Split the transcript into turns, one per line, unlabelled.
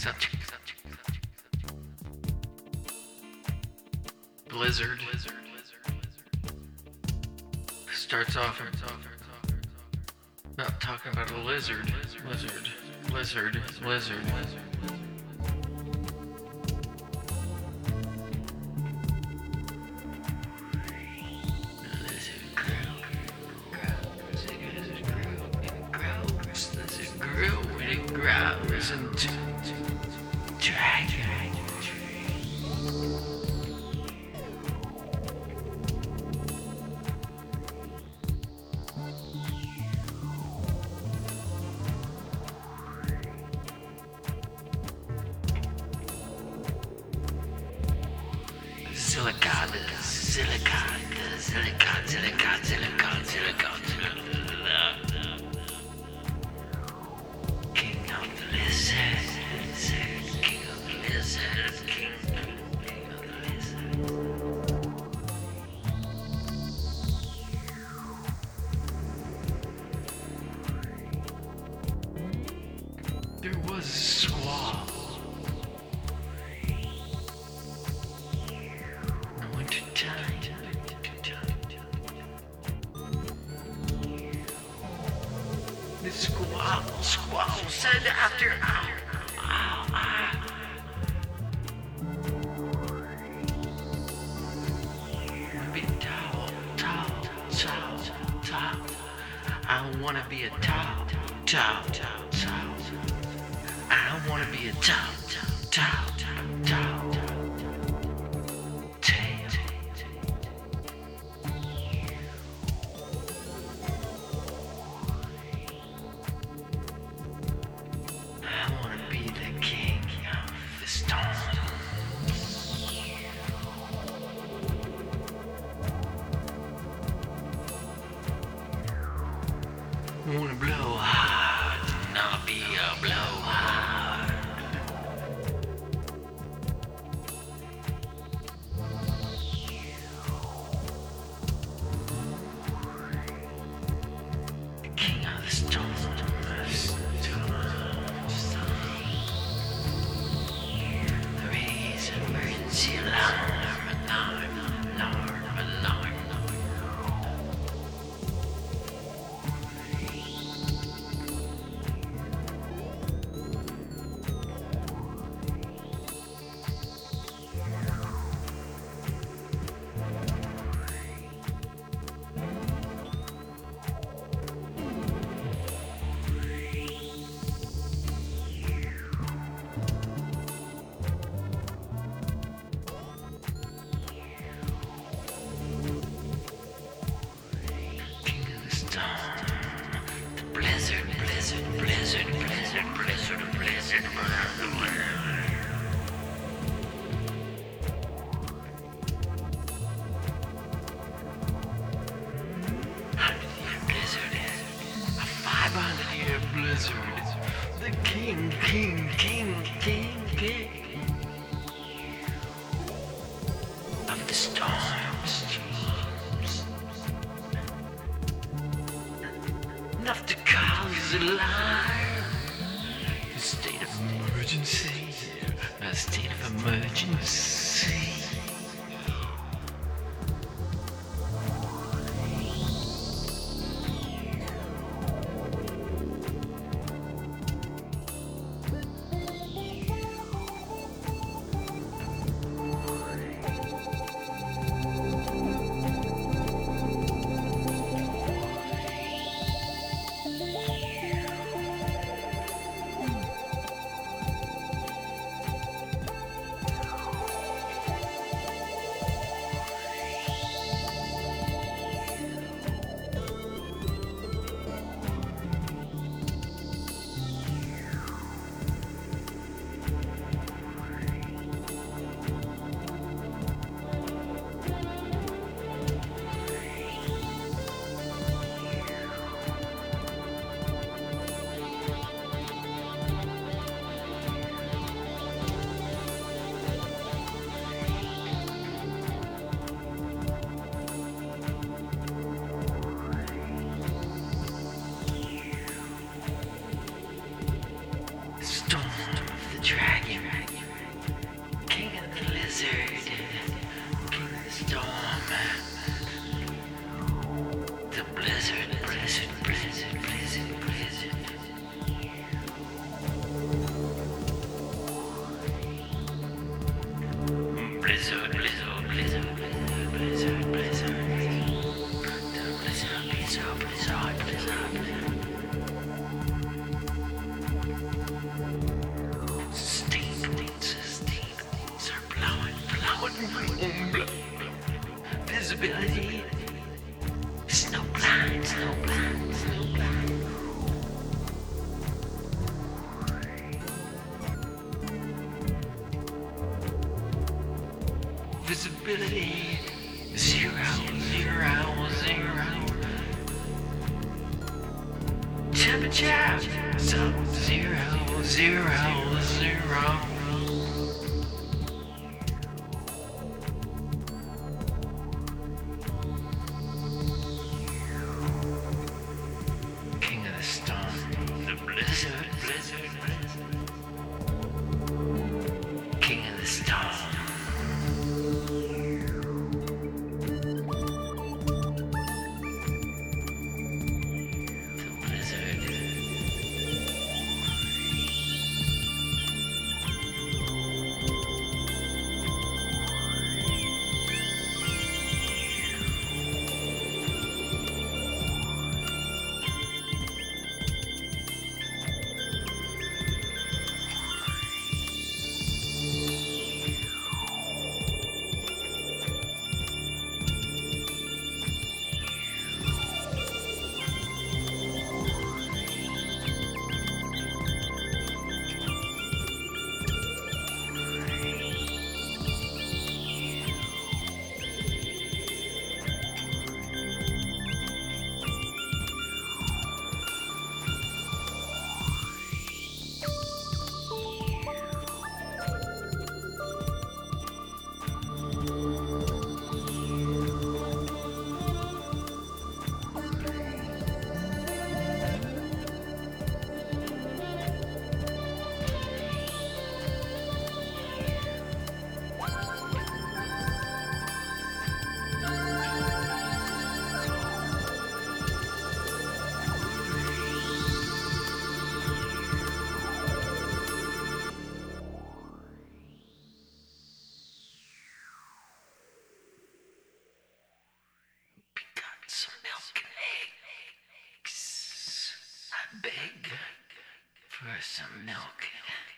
Blizzard starts off not talking about a lizard. Blizzard. Growls and dragon. Silicon. King of the lizard. King of the lizard. King of the lizard. There was a squall. The squall said after ow. Be towel. I wanna be a towel. I wanna be a towel. Tail. I wanna blow hard, not be a blow hard. The king of the storms. Raise emergency alarm. Blizzard. A 500-year blizzard. The king. Of the storms. Enough to cause alarm. A state of emergency. Steams are blowing. Visibility. Snow blind. Visibility. Zero. Temperature. Sub-zero. King of the storm. The blizzard. King of the storm. Some milk and eggs. I beg for some milk and